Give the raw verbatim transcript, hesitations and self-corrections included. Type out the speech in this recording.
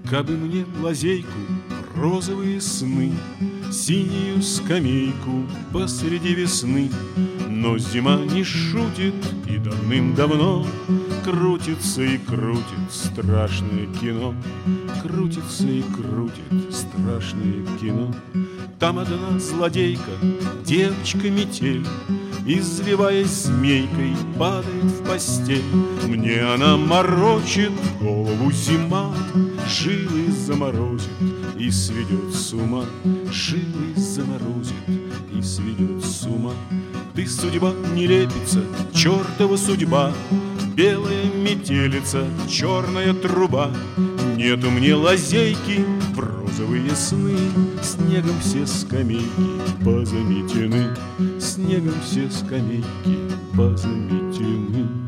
Кабы мне лазейку, розовые сны, синюю скамейку посреди весны. Но зима не шутит, и давным-давно крутится и крутит страшное кино. Крутится и крутит страшное кино. Там одна злодейка, девочка-метель, извиваясь змейкой, падает в постель. Мне она морочит голову зима, жилы заморозит и сведет с ума. Жилы заморозит и сведет с ума. Ты, судьба, не лепится, чертова судьба, белая метелица, черная труба. Нету мне лазейки в розовые сны, снегом все скамейки позаметены, снегом все скамейки позаметены.